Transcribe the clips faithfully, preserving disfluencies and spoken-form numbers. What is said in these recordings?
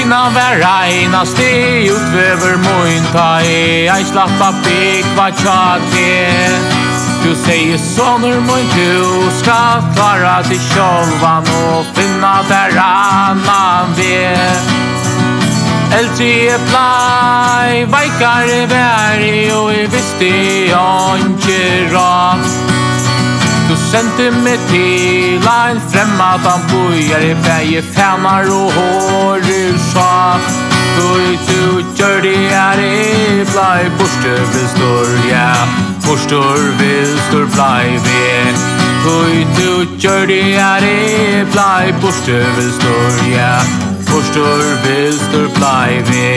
Tina var reina steg utöver mun ta i jag slappa big vad jag Du säger sonur mun du ska klara dig självan och finna där annan vet Eltri plai vaikare veri og jeg visste ikke rak Du sendte meg til en fremmadan bojar I bæge fanar og hårer sa Du, du gjør det er I blei borstøvelstor, ja Borstøvelstor blei vi Du, du gjør det er I blei borstøvelstor, ja Forstor vilstor blei vi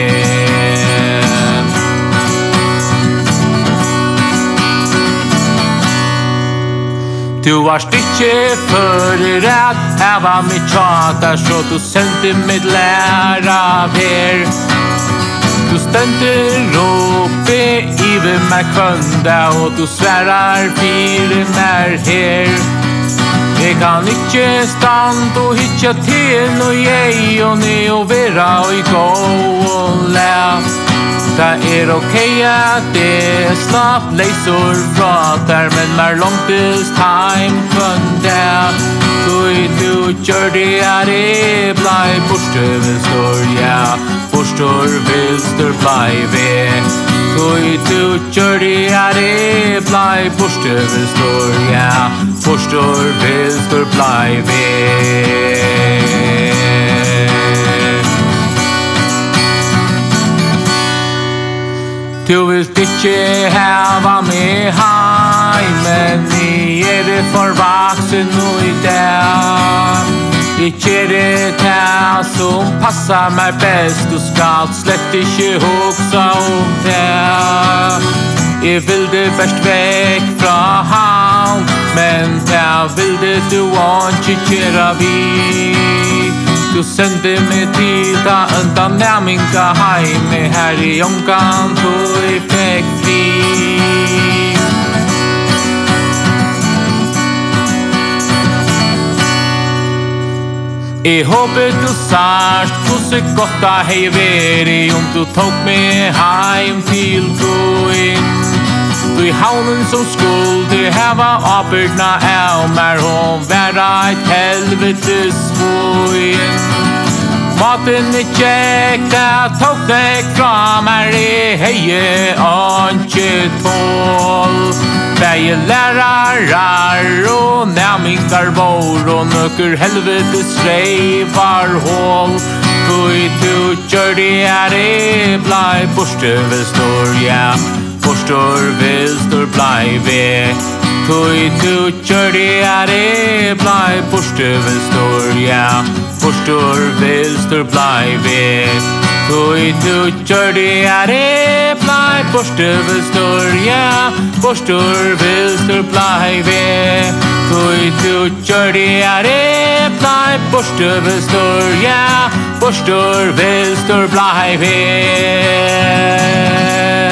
Du varst ikke fyrir at heva mitt tjatar så du sendte mitt læra her Du stender oppe iver meg kvønda og du sværar fire mer her Jeg kan ikke stand og hitja til og jeg og ni og vera og i gå og læv Det er ok at det slapp leisor fra der men mer longtest time kun der Du, du gjør det er det blei borstøvelstor, ja Borstøvelstor blei vi Du, du gjør det er det blei borstøvelstor, ja Borstøvelstor blei vi Du vil ikke hava meg heim Men jeg er for vaksen og i dag Ikke er det det som passar meg best Du skal slett ikke hugsa om det Jeg vil det best vekk fra havn Men det vil det du ikke kjera vi Du sendte mig til da undan nærminga heime her I omgang du I fikk fri Jeg håper du sart hvordan godt da hei veri om du tok meg heim til gåing Du I havnen som skulder heva avbyrna av mer hon vera et helvetes voin Maten I tjekk det tok deg fra mer I heie anke tål Bæge lærarar og nærmingar vår og nøkker helvetes reivar hål Du, du gjør det er det blei borstøvelstor, ja Forstor vilstor blei vi Du, du gjør det er det blei borstøvelstor, ja Forstor vilstor blei vi Du, du gjør det er det blei borstøvelstor, ja Forstor vilstor blei vi Du, du gjør det er det blei borstøvelstor, ja Forstor vilstor blei vi